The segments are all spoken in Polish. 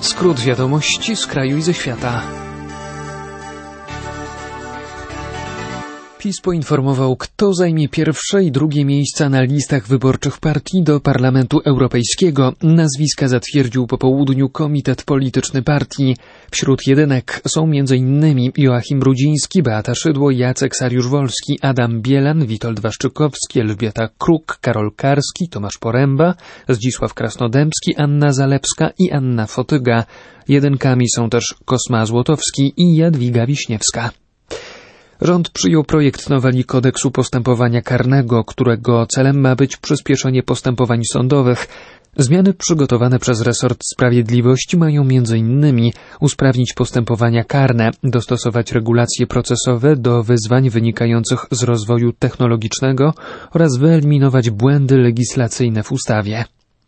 Skrót wiadomości z kraju i ze świata. PiS poinformował, kto zajmie pierwsze i drugie miejsca na listach wyborczych partii do Parlamentu Europejskiego. Nazwiska zatwierdził po południu Komitet Polityczny Partii. Wśród jedynek są m.in. Joachim Brudziński, Beata Szydło, Jacek Sariusz-Wolski, Adam Bielan, Witold Waszczykowski, Elżbieta Kruk, Karol Karski, Tomasz Poręba, Zdzisław Krasnodębski, Anna Zalewska i Anna Fotyga. Jedynkami są też Kosma Złotowski i Jadwiga Wiśniewska. Rząd przyjął projekt noweli Kodeksu Postępowania Karnego, którego celem ma być przyspieszenie postępowań sądowych. Zmiany przygotowane przez resort sprawiedliwości mają m.in. usprawnić postępowania karne, dostosować regulacje procesowe do wyzwań wynikających z rozwoju technologicznego oraz wyeliminować błędy legislacyjne w ustawie.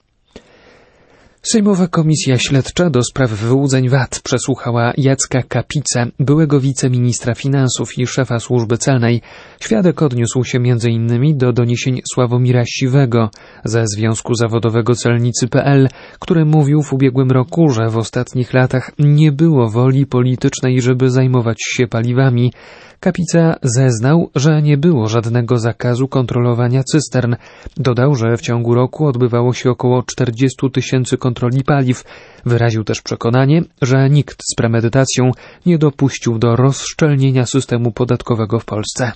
Sejmowa Komisja Śledcza do spraw wyłudzeń VAT przesłuchała Jacka Kapicę, byłego wiceministra finansów i szefa służby celnej. Świadek odniósł się m.in. do doniesień Sławomira Siwego ze Związku Zawodowego Celnicy.pl, który mówił w ubiegłym roku, że w ostatnich latach nie było woli politycznej, żeby zajmować się paliwami. Kapica zeznał, że nie było żadnego zakazu kontrolowania cystern. Dodał, że w ciągu roku odbywało się około 40 000 kontroli paliw. Wyraził też przekonanie, że nikt z premedytacją nie dopuścił do rozszczelnienia systemu podatkowego w Polsce.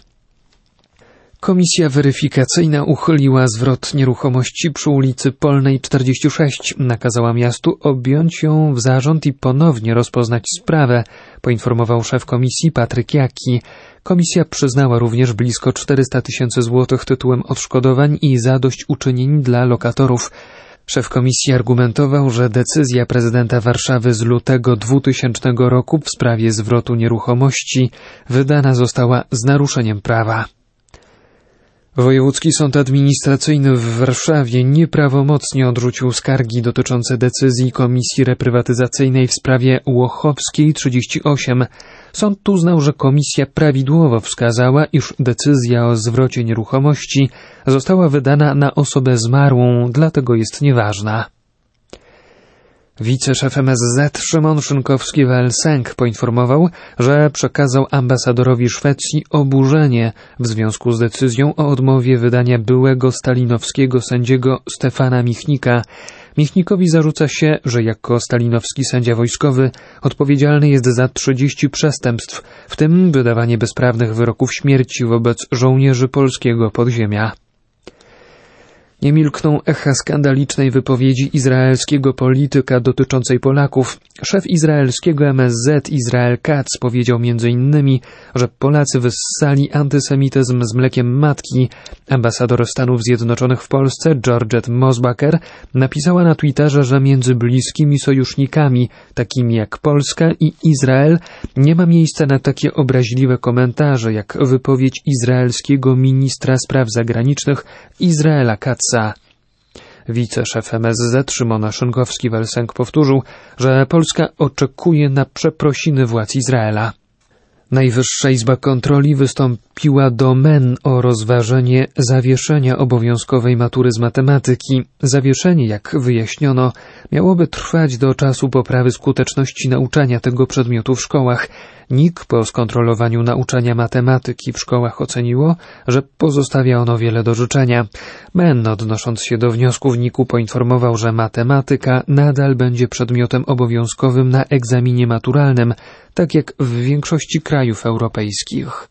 Komisja weryfikacyjna uchyliła zwrot nieruchomości przy ulicy Polnej 46. Nakazała miastu objąć ją w zarząd i ponownie rozpoznać sprawę, poinformował szef komisji Patryk Jaki. Komisja przyznała również blisko 400 000 złotych tytułem odszkodowań i zadośćuczynień dla lokatorów. Szef komisji argumentował, że decyzja prezydenta Warszawy z lutego 2000 roku w sprawie zwrotu nieruchomości wydana została z naruszeniem prawa. Wojewódzki Sąd Administracyjny w Warszawie nieprawomocnie odrzucił skargi dotyczące decyzji Komisji Reprywatyzacyjnej w sprawie Łochowskiej 38. Sąd uznał, że komisja prawidłowo wskazała, iż decyzja o zwrocie nieruchomości została wydana na osobę zmarłą, dlatego jest nieważna. Wiceszef MSZ Szymon Szynkowski-Welsenk poinformował, że przekazał ambasadorowi Szwecji oburzenie w związku z decyzją o odmowie wydania byłego stalinowskiego sędziego Stefana Michnika. Michnikowi zarzuca się, że jako stalinowski sędzia wojskowy odpowiedzialny jest za 30 przestępstw, w tym wydawanie bezprawnych wyroków śmierci wobec żołnierzy polskiego podziemia. Nie milkną echa skandalicznej wypowiedzi izraelskiego polityka dotyczącej Polaków. Szef izraelskiego MSZ Israel Katz powiedział m.in., że Polacy wyssali antysemityzm z mlekiem matki. Ambasador Stanów Zjednoczonych w Polsce Georgette Mosbacher napisała na Twitterze, że między bliskimi sojusznikami, takimi jak Polska i Izrael, nie ma miejsca na takie obraźliwe komentarze jak wypowiedź izraelskiego ministra spraw zagranicznych Izraela Katza. Wiceszef MSZ Szymon Szynkowski-Welsenk powtórzył, że Polska oczekuje na przeprosiny władz Izraela. Najwyższa Izba Kontroli wystąpiła do MEN o rozważenie zawieszenia obowiązkowej matury z matematyki. Zawieszenie, jak wyjaśniono, miałoby trwać do czasu poprawy skuteczności nauczania tego przedmiotu w szkołach. NIK po skontrolowaniu nauczania matematyki w szkołach oceniło, że pozostawia ono wiele do życzenia. MEN, odnosząc się do wniosków NIK-u, poinformował, że matematyka nadal będzie przedmiotem obowiązkowym na egzaminie maturalnym, tak jak w większości krajów europejskich.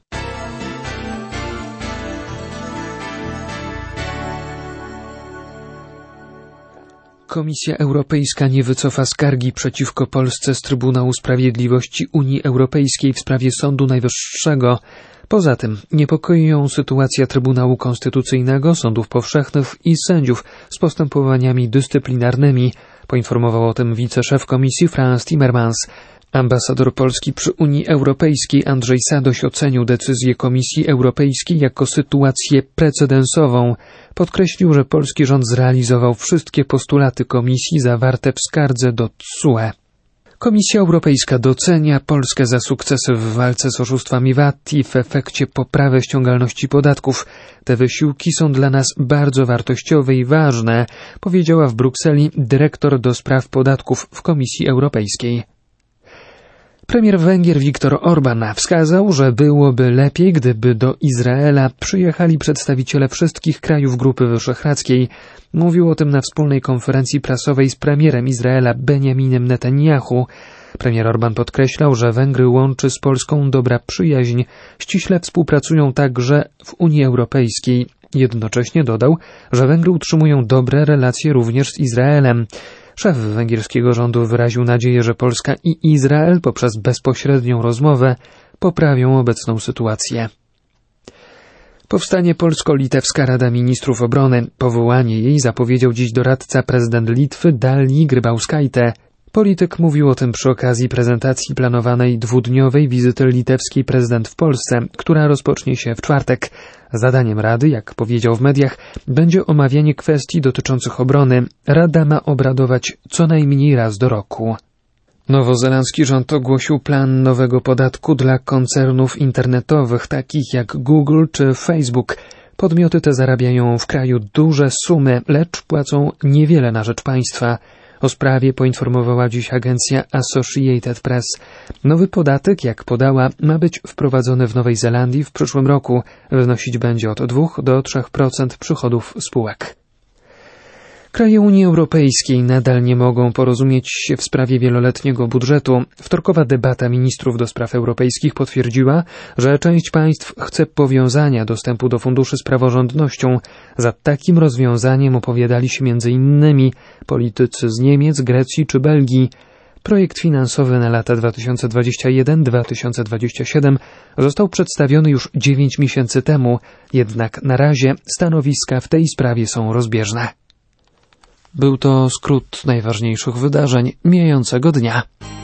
Komisja Europejska nie wycofa skargi przeciwko Polsce z Trybunału Sprawiedliwości Unii Europejskiej w sprawie Sądu Najwyższego. Poza tym niepokoi ją sytuacja Trybunału Konstytucyjnego, sądów powszechnych i sędziów z postępowaniami dyscyplinarnymi, poinformował o tym wiceszef Komisji Frans Timmermans. Ambasador Polski przy Unii Europejskiej Andrzej Sadoś ocenił decyzję Komisji Europejskiej jako sytuację precedensową. Podkreślił, że polski rząd zrealizował wszystkie postulaty Komisji zawarte w skardze do TSUE. Komisja Europejska docenia Polskę za sukcesy w walce z oszustwami VAT i w efekcie poprawę ściągalności podatków. Te wysiłki są dla nas bardzo wartościowe i ważne, powiedziała w Brukseli dyrektor do spraw podatków w Komisji Europejskiej. Premier Węgier Viktor Orbán wskazał, że byłoby lepiej, gdyby do Izraela przyjechali przedstawiciele wszystkich krajów Grupy Wyszehradzkiej. Mówił o tym na wspólnej konferencji prasowej z premierem Izraela Benjaminem Netanyahu. Premier Orbán podkreślał, że Węgry łączy z Polską dobra przyjaźń. Ściśle współpracują także w Unii Europejskiej. Jednocześnie dodał, że Węgry utrzymują dobre relacje również z Izraelem. Szef węgierskiego rządu wyraził nadzieję, że Polska i Izrael poprzez bezpośrednią rozmowę poprawią obecną sytuację. Powstanie Polsko-Litewska Rada Ministrów Obrony. Powołanie jej zapowiedział dziś doradca prezydent Litwy Dalia Grybauskaitė. Polityk mówił o tym przy okazji prezentacji planowanej dwudniowej wizyty litewskiej prezydent w Polsce, która rozpocznie się w czwartek. Zadaniem Rady, jak powiedział w mediach, będzie omawianie kwestii dotyczących obrony. Rada ma obradować co najmniej raz do roku. Nowozelandzki rząd ogłosił plan nowego podatku dla koncernów internetowych, takich jak Google czy Facebook. Podmioty te zarabiają w kraju duże sumy, lecz płacą niewiele na rzecz państwa. O sprawie poinformowała dziś agencja Associated Press. Nowy podatek, jak podała, ma być wprowadzony w Nowej Zelandii w przyszłym roku. Wynosić będzie od 2 do 3% przychodów spółek. Kraje Unii Europejskiej nadal nie mogą porozumieć się w sprawie wieloletniego budżetu. Wtorkowa debata ministrów do spraw europejskich potwierdziła, że część państw chce powiązania dostępu do funduszy z praworządnością. Za takim rozwiązaniem opowiadali się m.in. politycy z Niemiec, Grecji czy Belgii. Projekt finansowy na lata 2021-2027 został przedstawiony już 9 miesięcy temu, jednak na razie stanowiska w tej sprawie są rozbieżne. Był to skrót najważniejszych wydarzeń mijającego dnia.